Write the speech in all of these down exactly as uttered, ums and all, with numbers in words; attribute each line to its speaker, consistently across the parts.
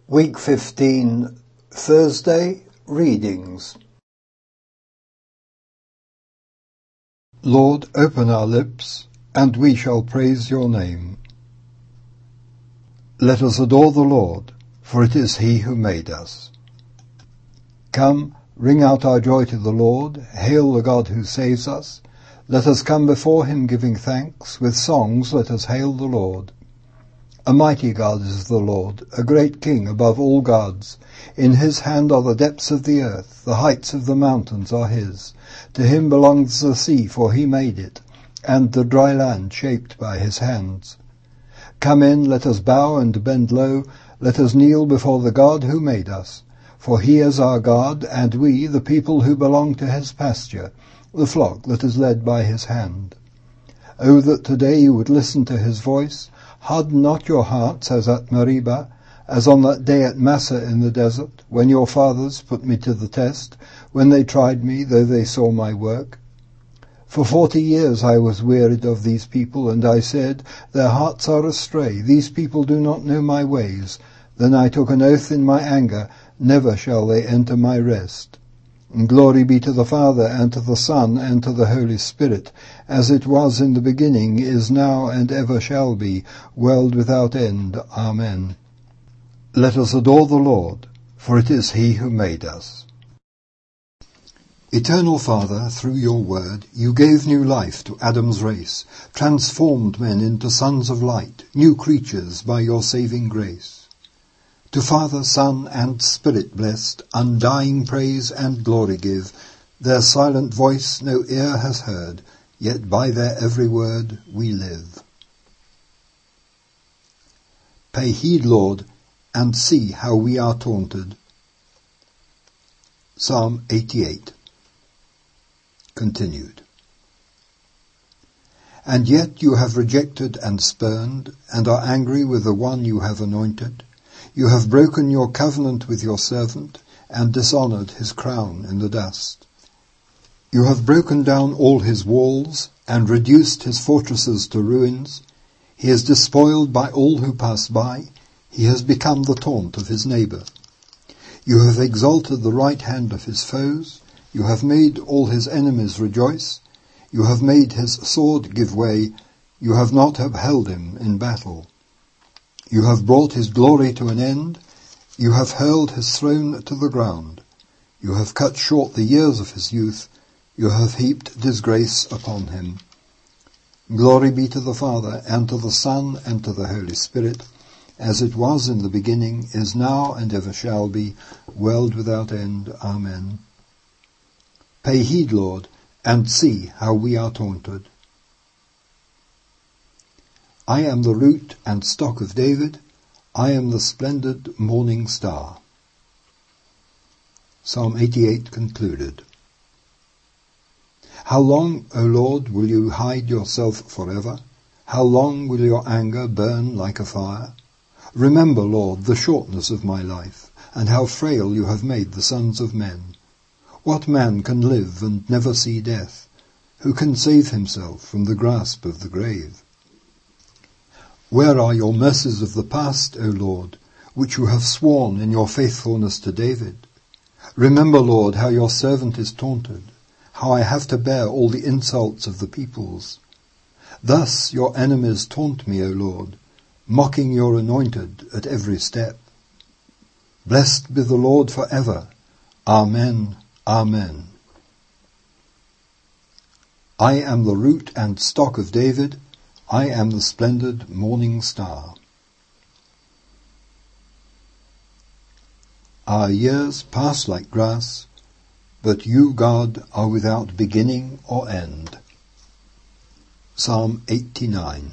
Speaker 1: Week fifteen, Thursday, Readings. Lord, open our lips, and we shall praise your name. Let us adore the Lord, for it is he who made us. Come, ring out our joy to the Lord, hail the God who saves us. Let us come before him giving thanks, with songs let us hail the Lord. A mighty God is the Lord, a great King above all gods. In his hand are the depths of the earth, the heights of the mountains are his. To him belongs the sea, for he made it, and the dry land shaped by his hands. Come in, let us bow and bend low, let us kneel before the God who made us. For he is our God, and we, the people who belong to his pasture, the flock that is led by his hand. O that today you would listen to his voice. Harden not your hearts as at Meribah, as on that day at Massah in the desert, when your fathers put me to the test, when they tried me, though they saw my work. For forty years I was wearied of these people, and I said, their hearts are astray, these people do not know my ways. Then I took an oath in my anger, never shall they enter my rest. And glory be to the Father, and to the Son, and to the Holy Spirit, as it was in the beginning, is now, and ever shall be, world without end. Amen. Let us adore the Lord, for it is he who made us. Eternal Father, through your word, you gave new life to Adam's race, transformed men into sons of light, new creatures by your saving grace. To Father, Son, and Spirit blessed, undying praise and glory give. Their silent voice no ear has heard, yet by their every word we live. Pay heed, Lord, and see how we are taunted. Psalm eighty-eight. Continued. And yet you have rejected and spurned, and are angry with the one you have anointed. You have broken your covenant with your servant, and dishonoured his crown in the dust. You have broken down all his walls, and reduced his fortresses to ruins. He is despoiled by all who pass by. He has become the taunt of his neighbour. You have exalted the right hand of his foes. You have made all his enemies rejoice. You have made his sword give way. You have not upheld him in battle. You have brought his glory to an end. You have hurled his throne to the ground. You have cut short the years of his youth. You have heaped disgrace upon him. Glory be to the Father, and to the Son, and to the Holy Spirit, as it was in the beginning, is now, and ever shall be, world without end. Amen. Pay heed, Lord, and see how we are taunted. I am the root and stock of David. I am the splendid morning star. Psalm eighty-eight concluded. How long, O Lord, will you hide yourself forever? How long will your anger burn like a fire? Remember, Lord, the shortness of my life, and how frail you have made the sons of men. What man can live and never see death? Who can save himself from the grasp of the grave? Where are your mercies of the past, O Lord, which you have sworn in your faithfulness to David? Remember, Lord, how your servant is taunted, how I have to bear all the insults of the peoples. Thus your enemies taunt me, O Lord, mocking your anointed at every step. Blessed be the Lord for ever. Amen, amen. I am the root and stock of David. I am the splendid morning star. Our years pass like grass, but you, God, are without beginning or end. Psalm eighty-nine.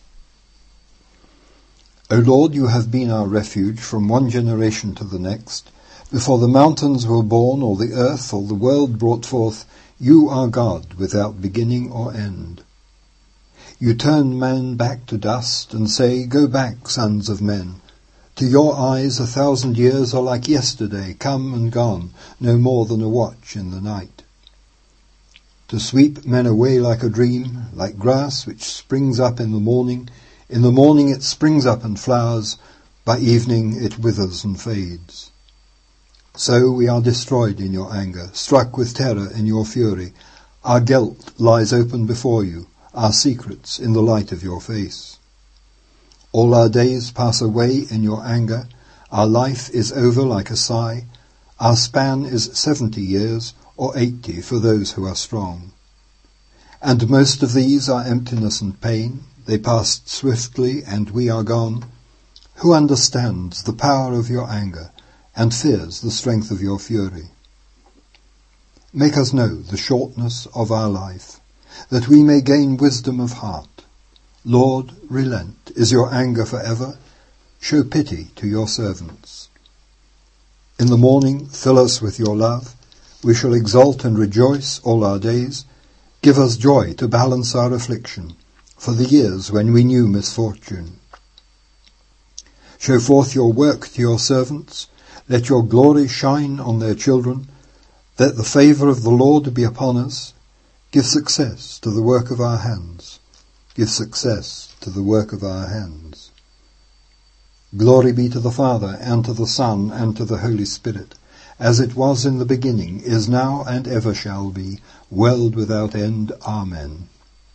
Speaker 1: O Lord, you have been our refuge from one generation to the next. Before the mountains were born, or the earth, or the world brought forth, you are God without beginning or end. You turn men back to dust, and say, Go back, sons of men. To your eyes a thousand years are like yesterday, come and gone, no more than a watch in the night. To sweep men away like a dream, like grass which springs up in the morning. In the morning it springs up and flowers, By evening it withers and fades. So we are destroyed in your anger, struck with terror in your fury. Our guilt lies open before you, our secrets in the light of your face. All our days pass away in your anger. Our life is over like a sigh. Our span is seventy years, or eighty for those who are strong. And most of these are emptiness and pain. They passed swiftly, and we are gone. Who understands the power of your anger, and fears the strength of your fury? Make us know the shortness of our life, that we may gain wisdom of heart. Lord, relent. Is your anger forever? Show pity to your servants. In the morning, fill us with your love. We shall exult and rejoice all our days. Give us joy to balance our affliction, for the years when we knew misfortune. Show forth your work to your servants. Let your glory shine on their children. Let the favour of the Lord be upon us. Give success to the work of our hands. Give success to the work of our hands. Glory be to the Father, and to the Son, and to the Holy Spirit, as it was in the beginning, is now, and ever shall be, world without end. Amen.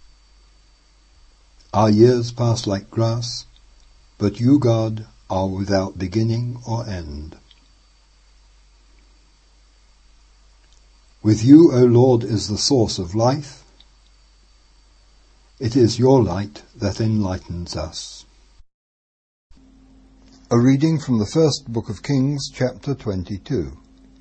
Speaker 1: Our years pass like grass, but you, God, are without beginning or end. With you, O Lord, is the source of life. It is your light that enlightens us. A reading from the first book of Kings, chapter twenty-two.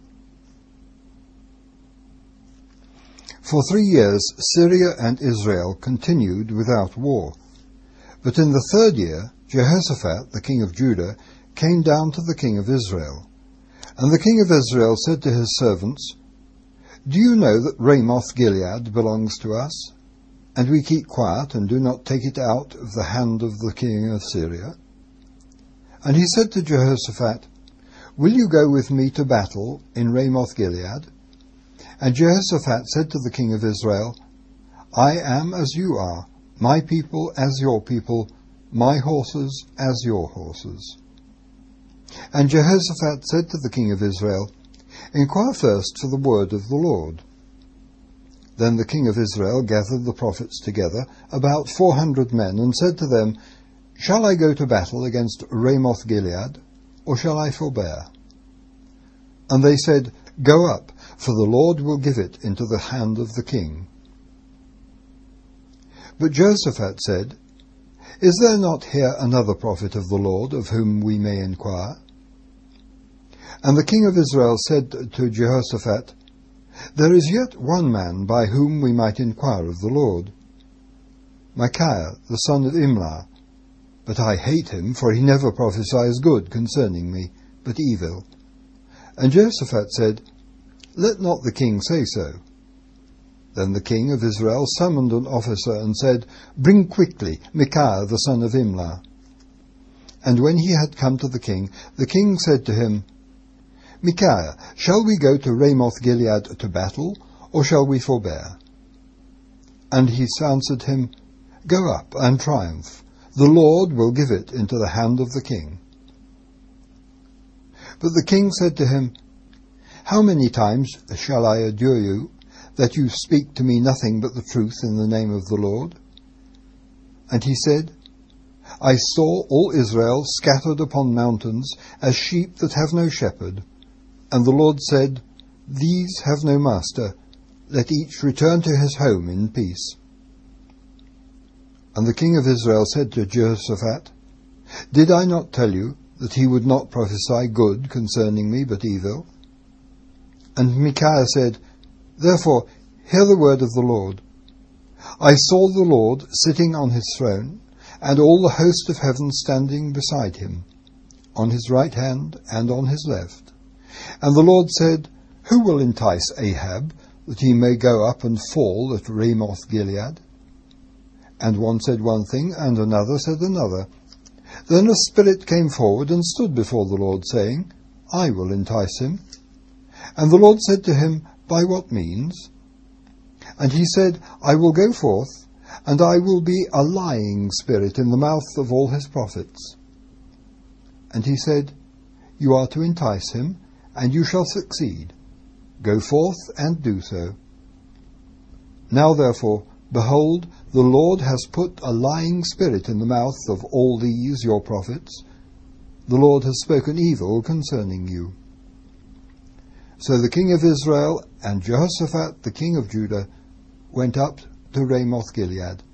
Speaker 1: For three years Syria and Israel continued without war. But in the third year Jehoshaphat, the king of Judah, came down to the king of Israel. And the king of Israel said to his servants, Do you know that Ramoth Gilead belongs to us? And we keep quiet and do not take it out of the hand of the king of Syria? And he said to Jehoshaphat, Will you go with me to battle in Ramoth Gilead? And Jehoshaphat said to the king of Israel, I am as you are, my people as your people, my horses as your horses. And Jehoshaphat said to the king of Israel, Inquire first for the word of the Lord. Then the king of Israel gathered the prophets together, about four hundred men, and said to them, Shall I go to battle against Ramoth Gilead, or shall I forbear? And they said, Go up, for the Lord will give it into the hand of the king. But Jehoshaphat said, Is there not here another prophet of the Lord, of whom we may inquire? And the king of Israel said to Jehoshaphat, There is yet one man by whom we might inquire of the Lord, Micaiah the son of Imlah. But I hate him, for he never prophesies good concerning me, but evil. And Jehoshaphat said, Let not the king say so. Then the king of Israel summoned an officer and said, Bring quickly Micaiah the son of Imlah. And when he had come to the king, the king said to him, Micaiah, shall we go to Ramoth Gilead to battle, or shall we forbear? And he answered him, Go up and triumph. The Lord will give it into the hand of the king. But the king said to him, How many times shall I adjure you, that you speak to me nothing but the truth in the name of the Lord? And he said, I saw all Israel scattered upon mountains, as sheep that have no shepherd. And the Lord said, These have no master. Let each return to his home in peace. And the king of Israel said to Jehoshaphat, Did I not tell you that he would not prophesy good concerning me, but evil? And Micaiah said, Therefore hear the word of the Lord. I saw the Lord sitting on his throne, and all the host of heaven standing beside him, on his right hand and on his left. And the Lord said, Who will entice Ahab, that he may go up and fall at Ramoth Gilead? And one said one thing, and another said another. Then a spirit came forward and stood before the Lord, saying, I will entice him. And the Lord said to him, By what means? And he said, I will go forth, and I will be a lying spirit in the mouth of all his prophets. And he said, You are to entice him, and you shall succeed. Go forth and do so. Now therefore, behold, the Lord has put a lying spirit in the mouth of all these your prophets. The Lord has spoken evil concerning you. So the king of Israel and Jehoshaphat the king of Judah went up to Ramoth-Gilead.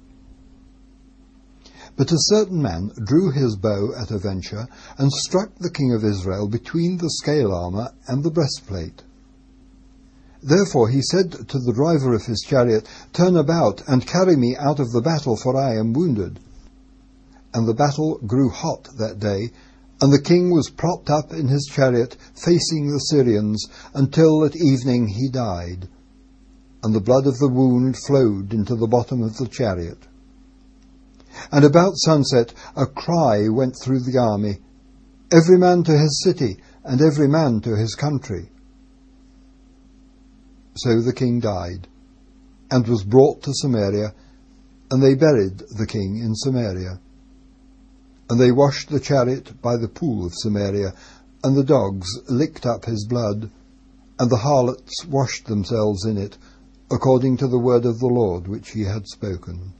Speaker 1: But a certain man drew his bow at a venture and struck the king of Israel between the scale armour and the breastplate. Therefore he said to the driver of his chariot, Turn about and carry me out of the battle, for I am wounded. And the battle grew hot that day, and the king was propped up in his chariot, facing the Syrians, until at evening he died. And the blood of the wound flowed into the bottom of the chariot. And about sunset a cry went through the army, Every man to his city, and every man to his country. So the king died, and was brought to Samaria, and they buried the king in Samaria. And they washed the chariot by the pool of Samaria, and the dogs licked up his blood, and the harlots washed themselves in it, according to the word of the Lord which he had spoken.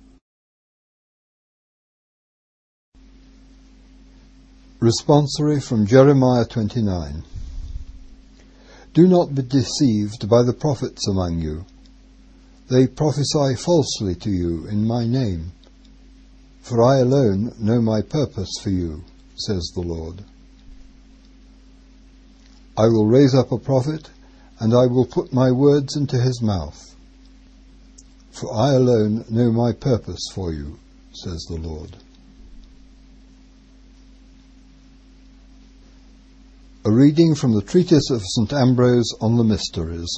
Speaker 1: Responsory from Jeremiah twenty-nine. Do not be deceived by the prophets among you. They prophesy falsely to you in my name. For I alone know my purpose for you, says the Lord. I will raise up a prophet, and I will put my words into his mouth. For I alone know my purpose for you, says the Lord. A reading from the treatise of Saint Ambrose on the Mysteries.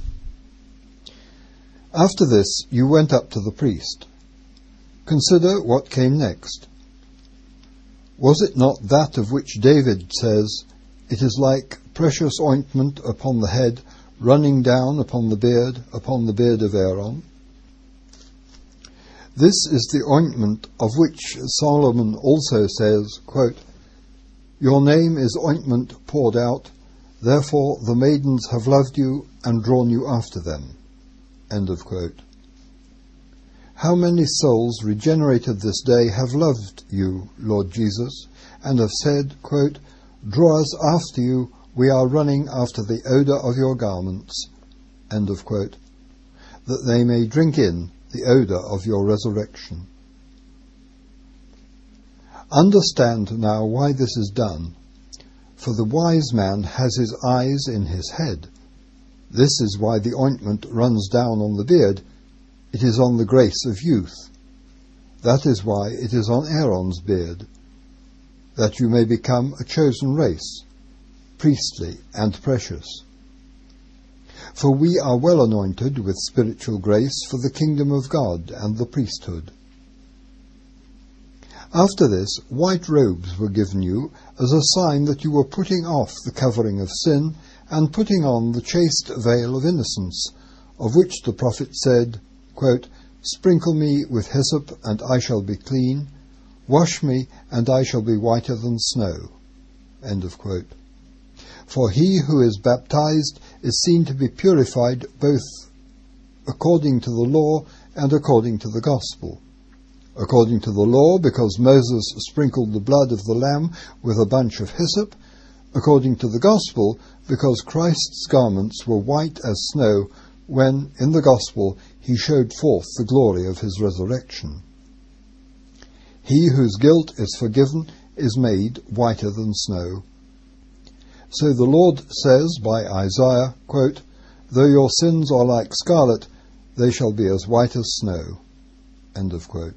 Speaker 1: After this you went up to the priest. Consider what came next. Was it not that of which David says, It is like precious ointment upon the head, running down upon the beard, upon the beard of Aaron? This is the ointment of which Solomon also says, quote, Your name is ointment poured out, therefore the maidens have loved you and drawn you after them. End of quote. How many souls regenerated this day have loved you, Lord Jesus, and have said, quote, Draw us after you, we are running after the odour of your garments, end of quote, that they may drink in the odour of your resurrection. Understand now why this is done, for the wise man has his eyes in his head. This is why the ointment runs down on the beard. It is on the grace of youth. That is why it is on Aaron's beard, that you may become a chosen race, priestly and precious. For we are well anointed with spiritual grace for the kingdom of God and the priesthood. After this, white robes were given you as a sign that you were putting off the covering of sin and putting on the chaste veil of innocence, of which the prophet said, quote, Sprinkle me with hyssop, and I shall be clean. Wash me, and I shall be whiter than snow. End of quote. For he who is baptized is seen to be purified both according to the law and according to the gospel. According to the law, because Moses sprinkled the blood of the lamb with a bunch of hyssop. According to the gospel, because Christ's garments were white as snow, when, in the gospel, he showed forth the glory of his resurrection. He whose guilt is forgiven is made whiter than snow. So the Lord says by Isaiah, quote, Though your sins are like scarlet, they shall be as white as snow. End of quote.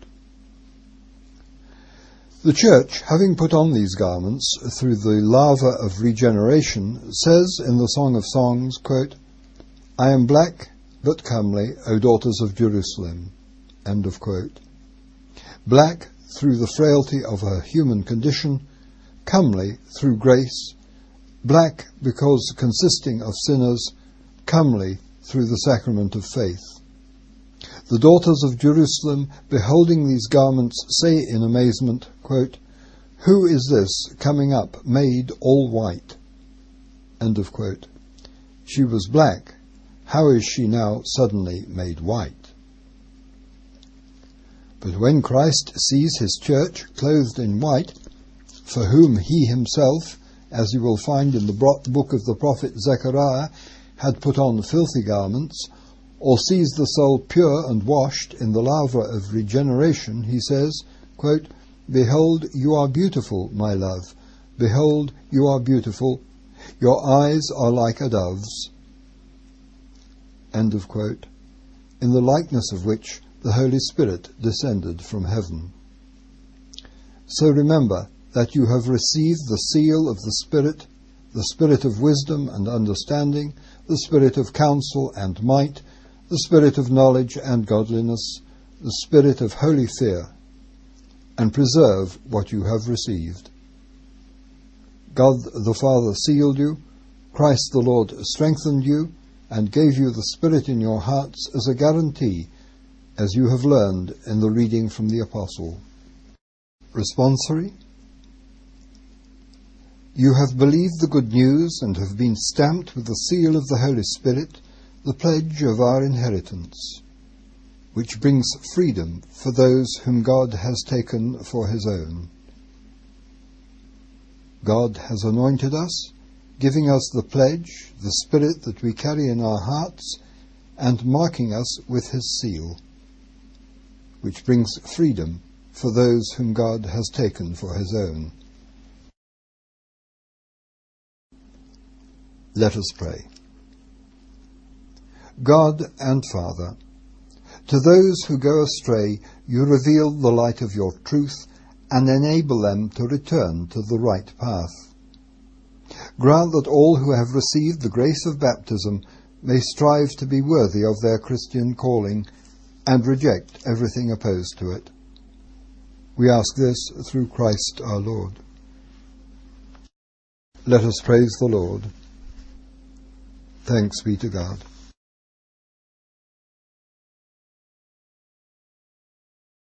Speaker 1: The Church, having put on these garments through the lava of regeneration, says in the Song of Songs, quote, I am black but comely, O daughters of Jerusalem. End of quote. Black through the frailty of her human condition, comely through grace, black because consisting of sinners, comely through the sacrament of faith. The daughters of Jerusalem, beholding these garments, say in amazement, quote, Who is this coming up, made all white? End of quote. She was black. How is she now suddenly made white? But when Christ sees his church clothed in white, for whom he himself, as you will find in the book of the prophet Zechariah, had put on filthy garments, or sees the soul pure and washed in the laver of regeneration, he says, quote, Behold, you are beautiful, my love. Behold, you are beautiful. Your eyes are like a dove's. End of quote. In the likeness of which the Holy Spirit descended from heaven. So remember that you have received the seal of the Spirit, the Spirit of wisdom and understanding, the Spirit of counsel and might, the Spirit of knowledge and godliness, the Spirit of holy fear, and preserve what you have received. God the Father sealed you, Christ the Lord strengthened you, and gave you the Spirit in your hearts as a guarantee, as you have learned in the reading from the Apostle. Responsory. You have believed the good news and have been stamped with the seal of the Holy Spirit, the pledge of our inheritance, which brings freedom for those whom God has taken for his own. God has anointed us, giving us the pledge, the Spirit that we carry in our hearts, and marking us with his seal, which brings freedom for those whom God has taken for his own. Let us pray. God and Father, to those who go astray, you reveal the light of your truth and enable them to return to the right path. Grant that all who have received the grace of baptism may strive to be worthy of their Christian calling and reject everything opposed to it. We ask this through Christ our Lord. Let us praise the Lord. Thanks be to God.